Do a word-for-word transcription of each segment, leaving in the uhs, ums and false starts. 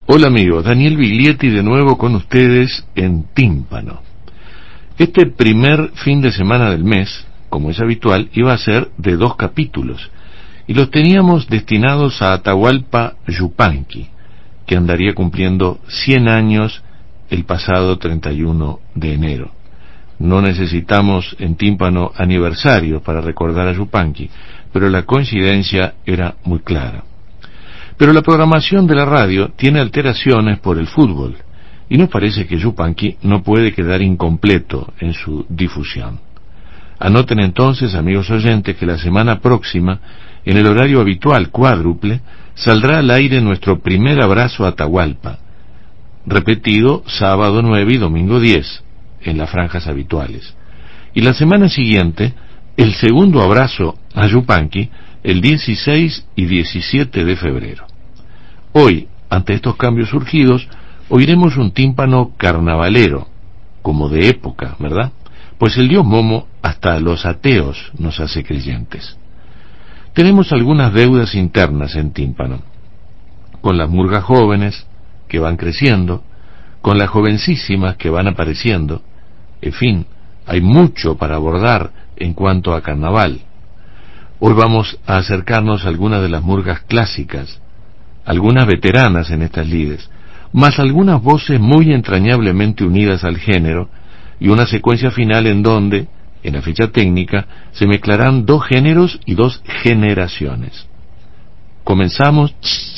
Hola amigos, Daniel Biglietti de nuevo con ustedes en Tímpano. Este primer fin de semana del mes, como es habitual, iba a ser de dos capítulos, y los teníamos destinados a Atahualpa Yupanqui, que andaría cumpliendo cien años el pasado treinta y uno de enero. No necesitamos en Tímpano aniversario para recordar a Yupanqui, pero la coincidencia era muy clara. Pero la programación de la radio tiene alteraciones por el fútbol, y nos parece que Yupanqui no puede quedar incompleto en su difusión. Anoten entonces, amigos oyentes, que la semana próxima, en el horario habitual cuádruple, saldrá al aire nuestro primer abrazo a Atahualpa, repetido sábado nueve y domingo diez, en las franjas habituales. Y la semana siguiente, el segundo abrazo a Yupanqui, el dieciséis y diecisiete de febrero. Hoy, ante estos cambios surgidos, oiremos un tímpano carnavalero, como de época, ¿verdad? Pues el dios Momo hasta a los ateos nos hace creyentes. Tenemos algunas deudas internas en tímpano, con las murgas jóvenes que van creciendo, con las jovencísimas que van apareciendo. En fin, hay mucho para abordar en cuanto a carnaval. Hoy vamos a acercarnos a algunas de las murgas clásicas, algunas veteranas en estas lides, más algunas voces muy entrañablemente unidas al género, y una secuencia final en donde, en la ficha técnica, se mezclarán dos géneros y dos generaciones. Comenzamos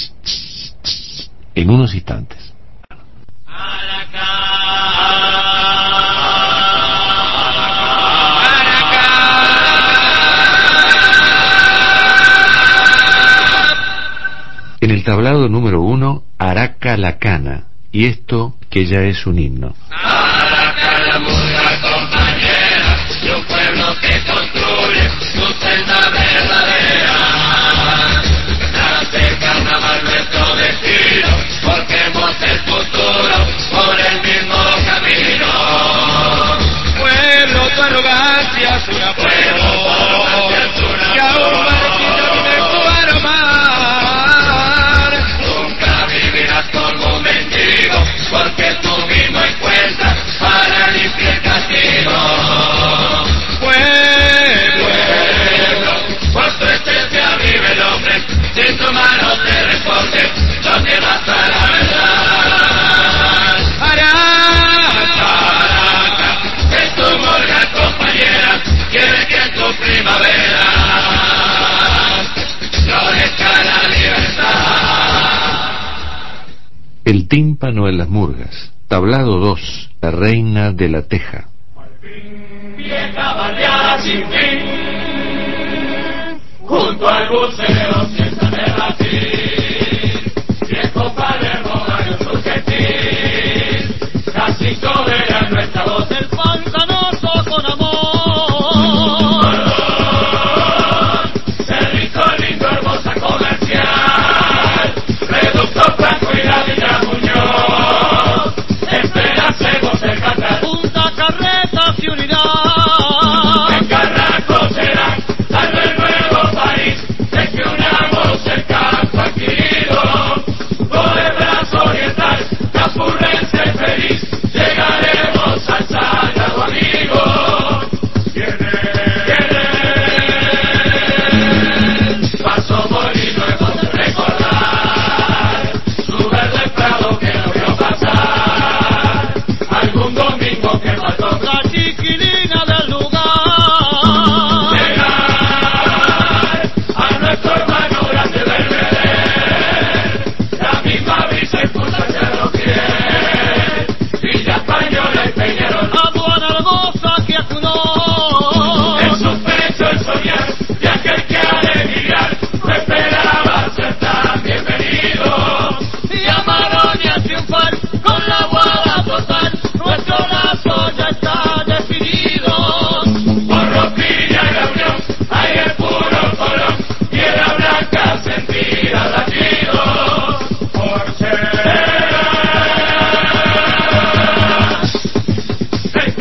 en unos instantes. En el tablado número uno, Araca la Cana, y esto que ya es un himno. Araca la murga compañera, de un pueblo que construye su senda verdadera. Nace el carnaval nuestro destino, forjemos el futuro por el mismo camino. Pueblo, tu arrogancia es una pueblo, que aún marchita vive tu aroma. Porque tú mismo encuentras para limpiar el castigo. Pueblo, por tu esencia vive el hombre, si tu mano te responde, no te basta la verdad. Araca, Araca, es tu murga compañera, quiere que en tu primavera florezca la libertad. El tímpano en las murgas, tablado dos, la reina de la teja. Al fin, vieja barriada sin fin, junto al buceo sienta de Brasil, viejo Palermo ganó su gentil, casi soberana nuestra voz del pantanoso con amor. Perdón, servicio lindo, hermosa comercial, reducto franco y la villa Muñoz, esperacemos el cantar, punta carretas y unidad. En Carrasco será tal vez nuevo país, de que unamos el campo adquirido, por el brazo oriental, capurrense feliz, llegaremos al sagrado amigo. Viene, viene, paso molino hemos de recordar, su verde prado que no vio pasar, algún domingo que faltó la chiquilina del lugar. Llegar a nuestro hermano grande Belvedere, la misma brisa impulsa el cerro Fiel, Villa Española y Peñarol, aduana hermosa que acunó en su pecho el soñar de aquel que ha de emigrar, no esperaba ser tan bienvenido, y amaron y a triunfar con la guada total, nuestro lazo ya está definido. Por Ropilla y la Unión hay el puro color, piedra blanca sentida latidos, por ser el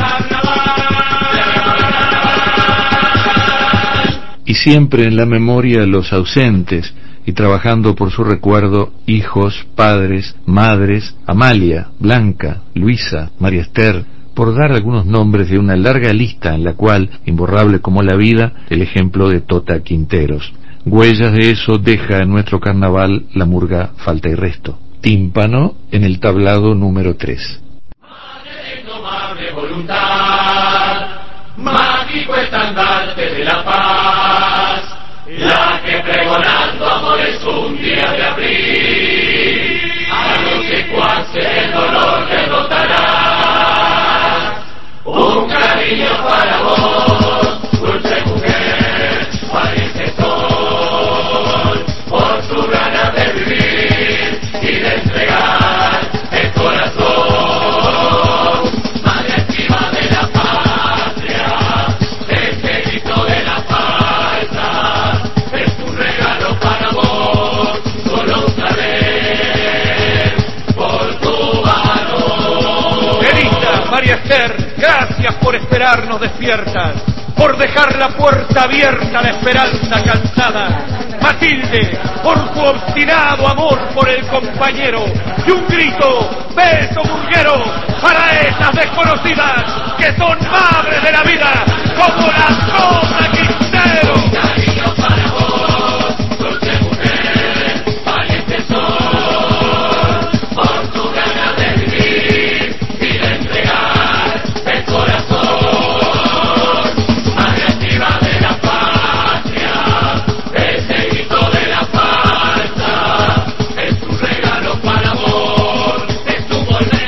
carnaval. Y siempre en la memoria los ausentes, y trabajando por su recuerdo hijos, padres, madres, Amalia, Blanca, Luisa, María Esther, por dar algunos nombres de una larga lista en la cual, imborrable como la vida, el ejemplo de Tota Quinteros. Huellas de eso deja en nuestro carnaval la murga Falta y Resto. Tímpano en el tablado número tres. Madre de indomable voluntad, mágico estandarte de la paz, la que pregonando amores un día de abril, a los secuaces el dolor derrotarás. Un cariño para vos, dulce mujer, valiente sol, por tu ganas de vivir y de entregar el corazón. Madre activa de la patria, ese grito de la falta, es un regalo para vos, solo una vez, por tu valor. Querida María Esther, gracias por esperarnos despiertas, por dejar la puerta abierta a la esperanza cansada. Matilde, por tu obstinado amor por el compañero, y un grito, beso burguero, para esas desconocidas que son madres de la vida, como la Tota Quintero. Un cariño para vos, dulce mujer, valiente sol, por tu ganas de vivir y de entregar el corazón. Madre activa de la patria, ese grito de la falta, es un regalo para vos, es tu volver.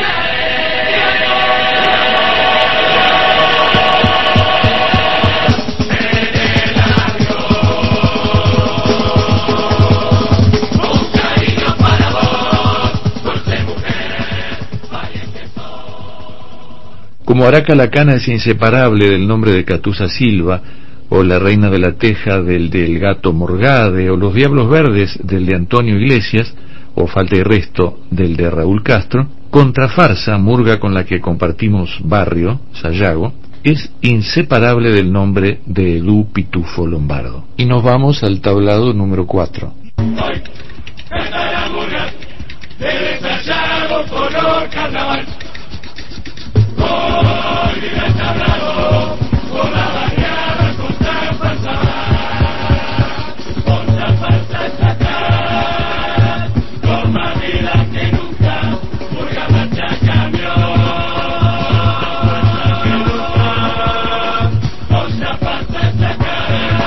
Un cariño para vos, dulce mujer, valiente sol. Como Araca Lacana es inseparable del nombre de Catusa Silva, o la Reina de la Teja del del Gato Morgade, o los Diablos Verdes del de Antonio Iglesias, o Falta y Resto del de Raúl Castro, Contrafarsa, murga con la que compartimos barrio, Sayago, es inseparable del nombre de Edu Pitufo Lombardo. Y nos vamos al tablado número cuatro. Hoy canta la murga del Sayago color carnaval. Hoy vive el tablado con la barriada Contrafarsa, Contrafarsa está acá, con más vida que nunca, murga marcha camión. Contrafarsa está acá,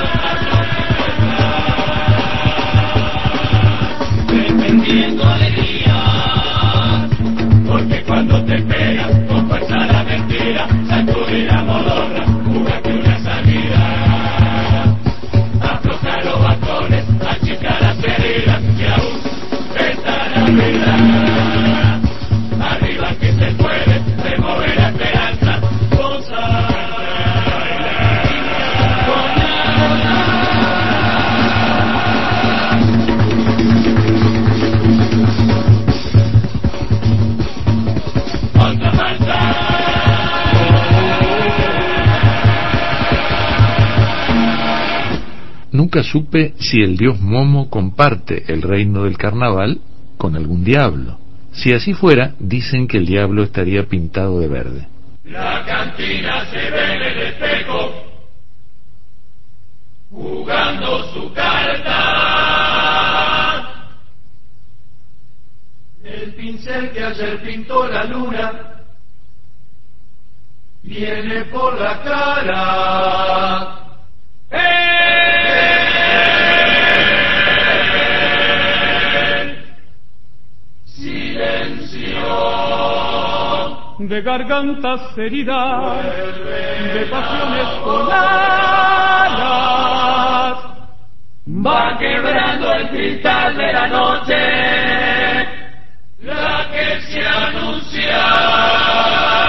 defendiendo alegría, porque cuando te pegas con fuerza la mentira, sacudir la modorra, jugate una salida, afloja los bastones, achica las heridas, y aún está la vida. Arriba que se puede, remover la esperanza, goza. Nunca supe si el dios Momo comparte el reino del carnaval con algún diablo. Si así fuera, dicen que el diablo estaría pintado de verde. La cantina se ve en el espejo, jugando su carta. El pincel que ayer pintó la luna viene por la cara. ¡Eh! Silencio. De gargantas heridas, Vuelve de pasiones la con voz. alas, Va quebrando el cristal de la noche, la que se anunciaba.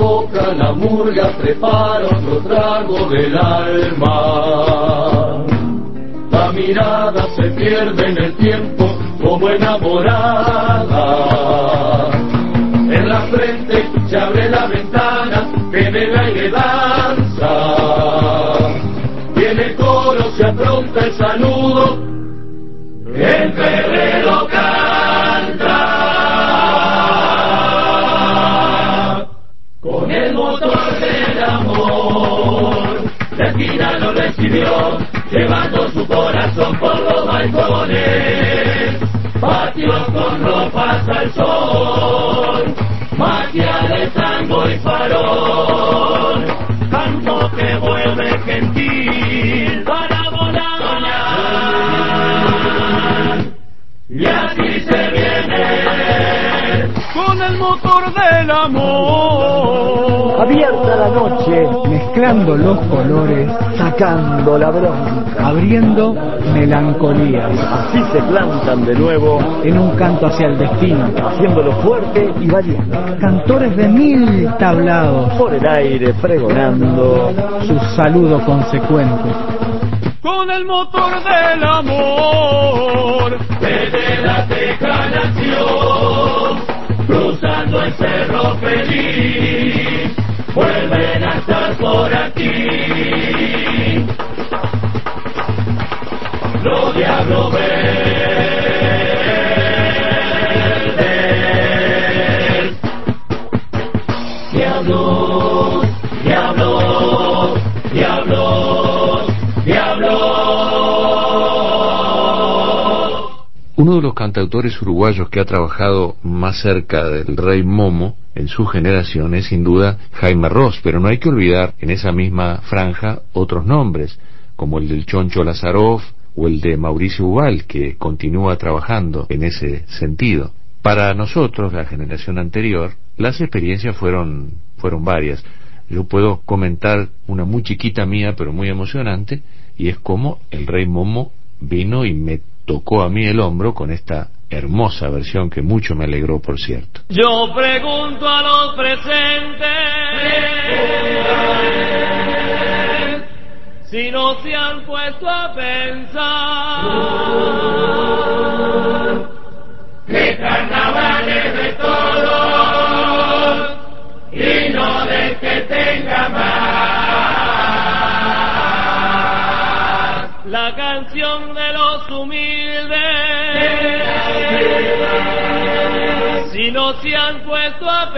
boca la murga prepara otro trago del alma. La mirada se pierde en el tiempo como enamorada. En la frente se abre la ventana que en el aire danza. Y en el coro se apronta el saludo, el guerrero canta. Con el motor del amor, la esquina lo recibió, llevando su corazón por los balcones. Patios con ropas al sol, magia de tango y farol, canto que vuelve gentil para volar. Y así se viene con el motor del amor. Abierta la noche, mezclando los colores, sacando la bronca, abriendo melancolías. Así se plantan de nuevo en un canto hacia el destino, haciéndolo fuerte y valiente. Cantores de mil tablados, por el aire pregonando su saludo consecuente. Con el motor del amor, desde la Teja nació, cruzando el cerro feliz, vuelven a estar por aquí. Los diablos verdes, diablos, diablos, diablos, diablos. Uno de los cantautores uruguayos que ha trabajado más cerca del Rey Momo en su generación es sin duda Jaime Ross, pero no hay que olvidar en esa misma franja otros nombres, como el del Choncho Lazaroff o el de Mauricio Ubal, que continúa trabajando en ese sentido. Para nosotros, la generación anterior, las experiencias fueron, fueron varias. Yo puedo comentar una muy chiquita mía, pero muy emocionante, y es como el Rey Momo vino y me tocó a mí el hombro con esta hermosa versión que mucho me alegró, por cierto. Yo pregunto a los presentes si no se han puesto a pensar que carnavales de todos y no del que tenga más. La canción de los humildes, si no se han puesto a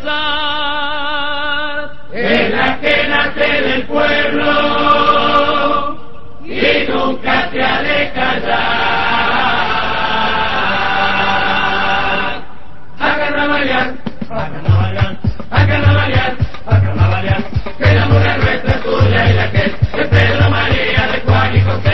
pensar, es la que nace del pueblo y nunca se ha de callar. A carnavalear, a carnavalear, a carnavalear, a carnavalear, que la mujer nuestra es tuya y la que es de Pedro, María, de Juan y José.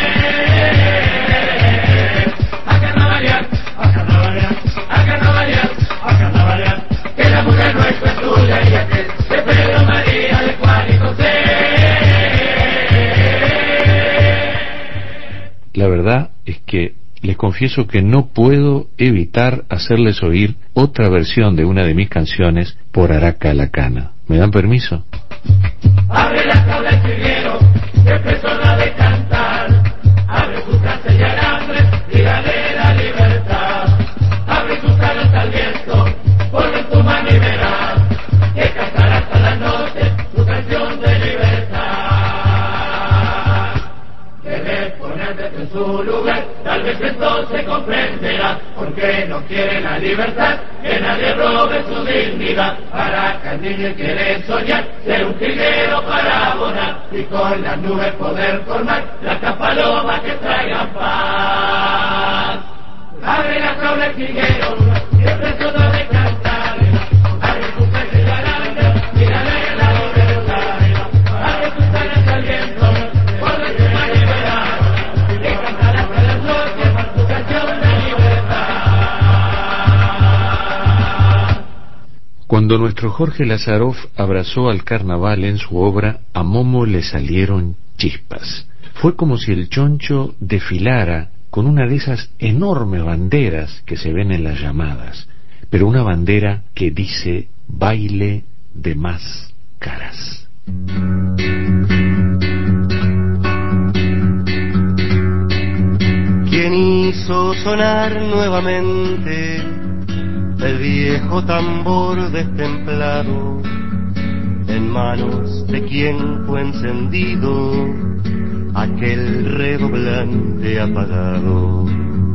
A carnavalear, a carnavalear, a carnavalear, a carnavalear, que la mujer nuestra es tuya y la que es de Pedro, María, de Juan y José. La verdad es que les confieso que no puedo evitar hacerles oír otra versión de una de mis canciones por Araca la Cana. ¿Me dan permiso? Abre la tabla el triguero, que persona de cantar, abre sus casas y alambres y dale la libertad. Abre tus alas al viento, ponlo en tu mano y verás que cantar hasta la noche tu canción de libertad. Debes ponerte en su lugar, tal vez entonces comprenderás por qué no quiere la libertad, que nadie robe su dignidad. Para que el niño quiere soñar, ser un jilguero para abonar y con las nubes poder formar las palomas que traigan paz. Abre la tabla el jilguero, siempre es todo de cantar, abre tu pecho y la larga, y dale la libertad. Abre tus alas al viento, ponle tu mano y verás que cantar hasta las noches tu canción de libertad. Cuando nuestro Jorge Lazaroff abrazó al carnaval en su obra, a Momo le salieron chispas. Fue como si el Choncho desfilara con una de esas enormes banderas que se ven en las llamadas, pero una bandera que dice baile de máscaras. ¿Quién hizo sonar nuevamente el viejo tambor destemplado? En manos de quien fue encendido aquel redoblante apagado.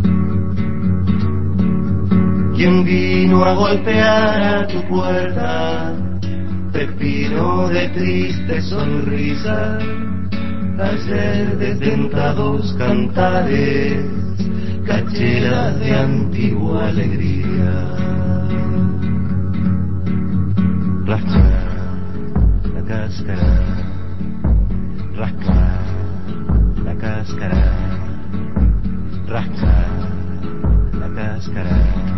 ¿Quién vino a golpear a tu puerta, pepino de triste sonrisa? Ayer de tentados cantares, cachelas de antigua alegría. Rascar la cáscara, rascar la cáscara, rascar la cáscara,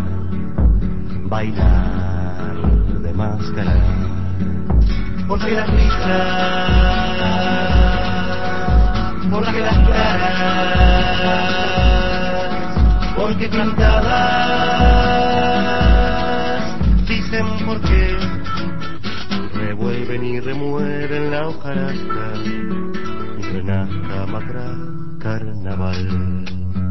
bailar de máscara, porque las risas, porque las caras, porque plantadas, dicen por qué, revuelven y remueven la hojarasca, y renazca macra carnaval.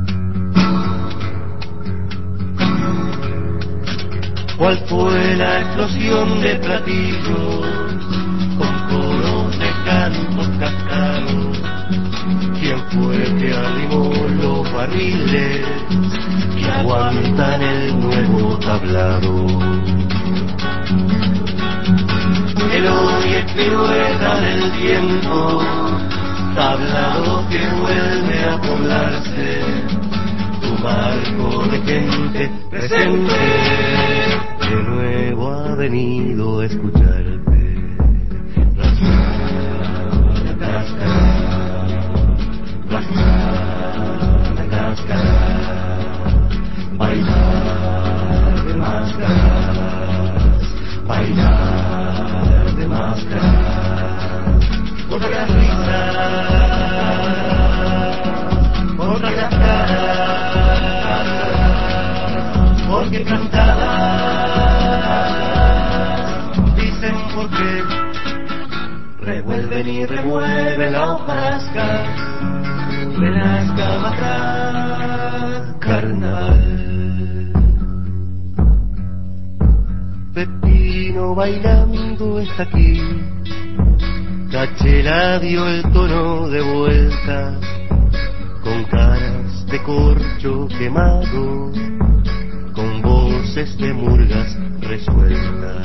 ¿Cuál fue la explosión de platillos con coros de cantos cascados? ¿Quién fue que arrimó los barriles que aguantan el nuevo tablado? El hoy es pirueta del tiempo, tablado que vuelve a poblarse, tu marco de gente presente de nuevo ha venido a escucharte. Rascar la cáscara, rascar la cáscara, bailar de máscaras, bailar de máscaras, contra las risas, contra las caras, porque cantadas revuelven y remueven la hojarasca, renazca macra carnaval. Pepino bailando está aquí, Cachela dio el tono de vuelta, con caras de corcho quemado, con voces de murgas resueltas.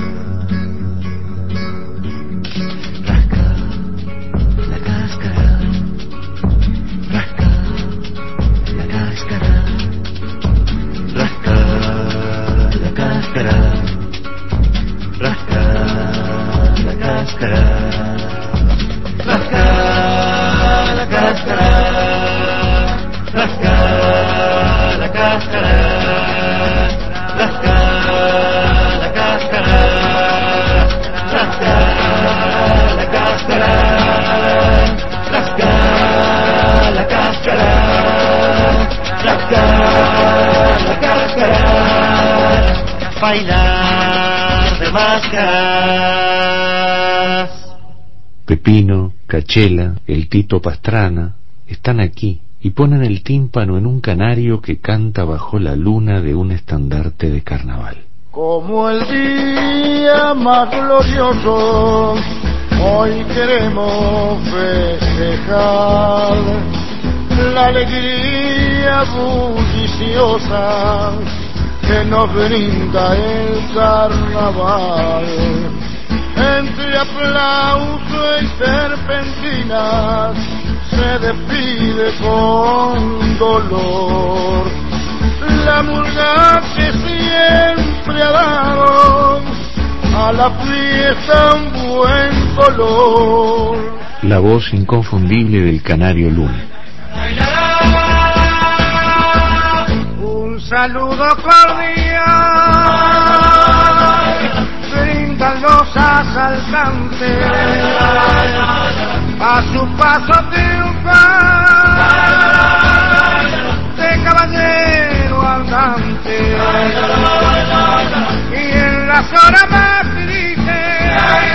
Bailar de máscaras. Pepino, Cachela, el Tito Pastrana están aquí y ponen el tímpano en un canario que canta bajo la luna de un estandarte de carnaval. Como el día más glorioso, hoy queremos festejar la alegría bulliciosa que nos brinda el carnaval. Entre aplauso y serpentinas se despide con dolor la murga que siempre ha dado a la fiesta un buen color. La voz inconfundible del canario Luna. Un saludo cordial brindan los asaltantes a su paso triunfal de caballero andante, y en las horas más tristes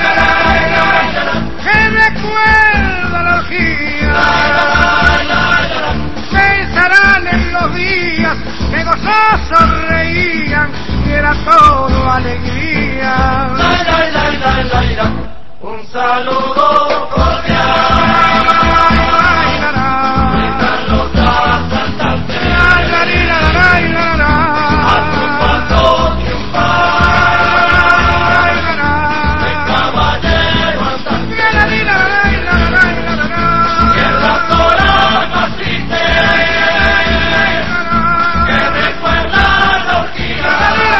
días que gozosos reían y era todo alegría. La, la, la, la, la, la. Un saludo cordial. Están los asaltantes a tu paso triunfal. De caballero andante, que las horas más tristes que recuerdan la orgía.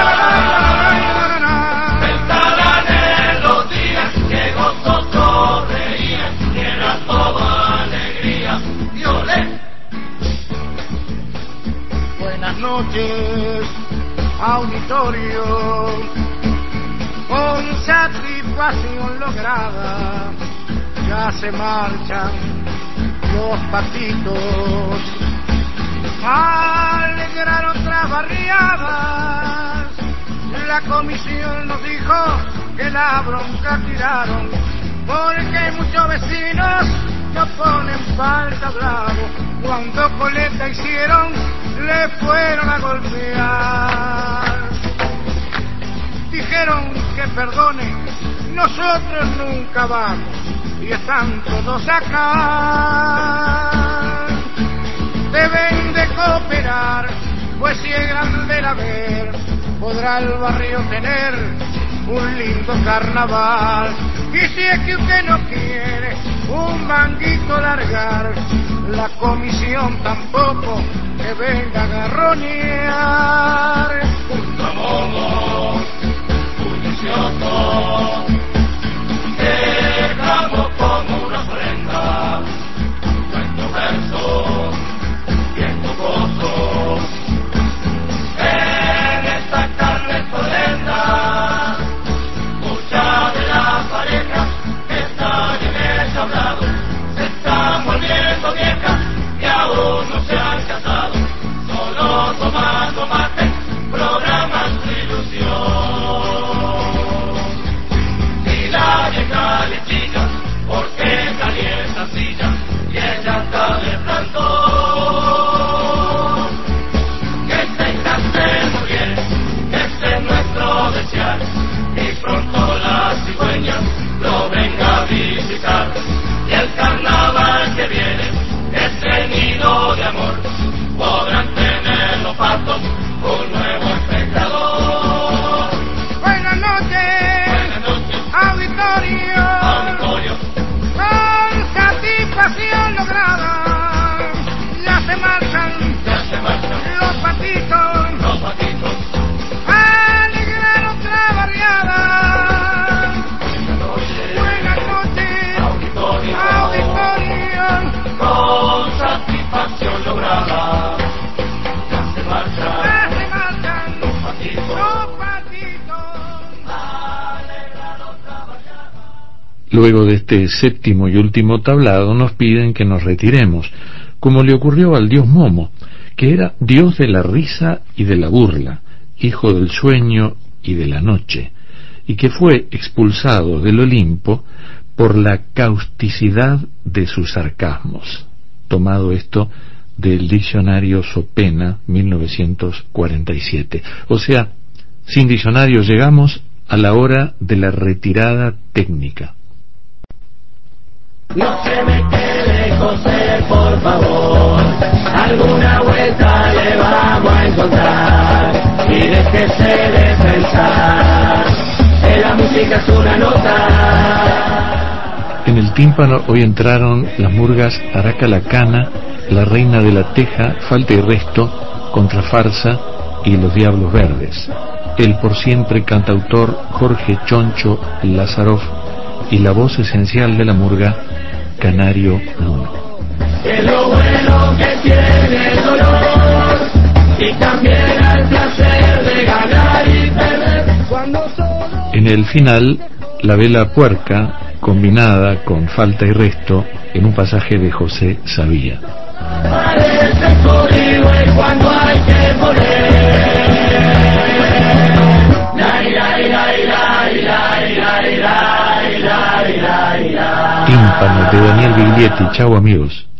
Pensarán en los días que gozosos reían y era toda alegría. Y olé. Buenas noches, auditorio, con satisfacción lograda, ya se marchan los patitos, a alegrar otras barriadas. La comisión nos dijo que la bronca tiraron, porque muchos vecinos no ponen falta bravo. Cuando coleta hicieron, le fueron a golpear. Dijeron que perdone, nosotros nunca vamos, y están todos acá. Deben de cooperar, pues si es grande el haber, podrá el barrio tener un lindo carnaval. Y si es que usted no quiere un manguito largar, la comisión tampoco que venga a garronear. Junto a modo bullicioso, dejamos como una ofrenda nuestros versos y estos gozos. En esta carne polenta, muchas de las parejas que están en el tablado se están volviendo viejas y aún no se han casado, solo tomando mate programan su ilusión. Y la vieja le chilla porque calienta silla y ella está de plantón. Que se casemos bien, ese es nuestro desear, y pronto la cigüeña lo venga a visitar. Y el carnaval que viene, ese nido de amor, podrán tener los patos un nuevo espectador. Buenas noches, Buenas noches, auditorio, auditorio, con satisfacción lograda, ya se marchan ya se marchan los patitos, los patitos. a alegrar otra barriada. Buenas noches, Auditorio, auditorio, con satisfacción lograda, ya se marchan ya se marchan los patitos. los patitos. Luego de este séptimo y último tablado nos piden que nos retiremos, como le ocurrió al dios Momo, que era dios de la risa y de la burla, hijo del sueño y de la noche, y que fue expulsado del Olimpo por la causticidad de sus sarcasmos. Tomado esto del diccionario Sopena, mil novecientos cuarenta y siete. O sea, sin diccionario llegamos a la hora de la retirada técnica. No se me quede coser, por favor, alguna vuelta le vamos a encontrar, y déjese de pensar, que la música es una nota. En el tímpano hoy entraron las murgas Araca la Cana, La Reina de la Teja, Falta y Resto, Contrafarsa y Los Diablos Verdes. El por siempre cantautor Jorge Choncho Lázaroff y la voz esencial de la murga, Canario Luna. Es lo bueno que tiene el dolor, y también el placer de ganar y perder. En el final, la vela puerca, combinada con Falta y Resto, en un pasaje de José Sabía. Parece jodido cuando hay que morir. Tímpano de Daniel Biglietti. Chau amigos.